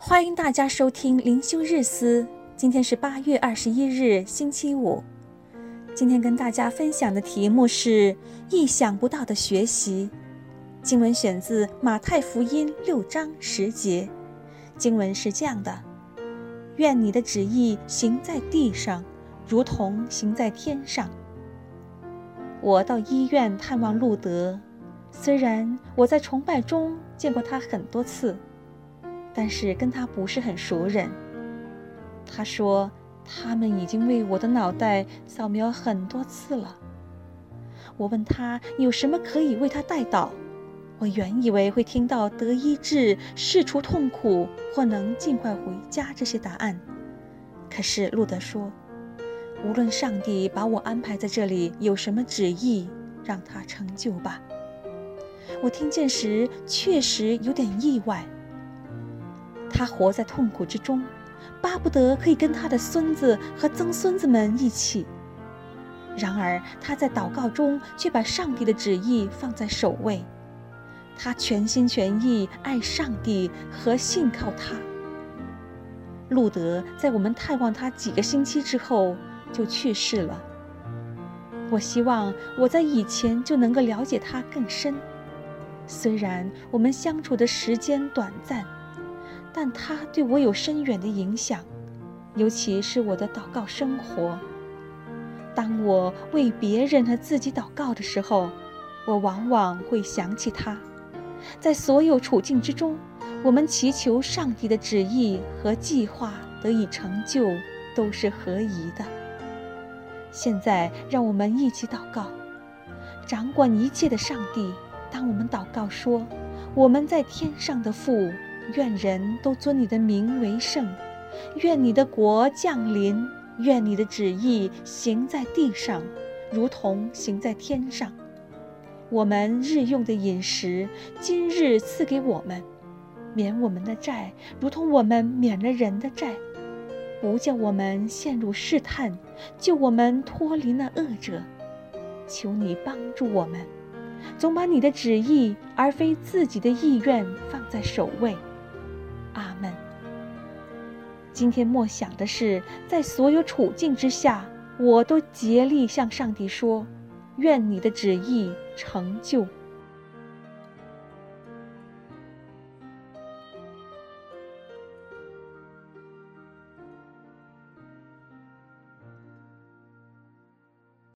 欢迎大家收听灵修日思，今天是8月21日，星期五。今天跟大家分享的题目是意想不到的学习。经文选自马太福音6章10节，经文是这样的：愿你的旨意行在地上，如同行在天上。我到医院探望路德，虽然我在崇拜中见过他很多次，但是跟他不是很熟人。他说他们已经为我的脑袋扫描很多次了。我问他有什么可以为他代祷，我原以为会听到得医治、释除痛苦或能尽快回家这些答案。可是路德说，无论上帝把我安排在这里有什么旨意，让他成就吧。我听见时确实有点意外。他活在痛苦之中，巴不得可以跟他的孙子和曾孙子们一起。然而他在祷告中却把上帝的旨意放在首位。他全心全意爱上帝和信靠他。路德在我们探望他几个星期之后就去世了。我希望我在以前就能够了解他更深。虽然我们相处的时间短暂，但他对我有深远的影响，尤其是我的祷告生活。当我为别人和自己祷告的时候，我往往会想起他。在所有处境之中，我们祈求上帝的旨意和计划得以成就，都是合宜的。现在让我们一起祷告。掌管一切的上帝，当我们祷告说，我们在天上的父，愿人都尊你的名为圣，愿你的国降临，愿你的旨意行在地上，如同行在天上。我们日用的饮食，今日赐给我们，免我们的债，如同我们免了人的债，不叫我们陷入试探，救我们脱离那恶者。求你帮助我们，总把你的旨意而非自己的意愿放在首位。阿们。今天默想的是，在所有处境之下，我都竭力向上帝说，愿你的旨意成就。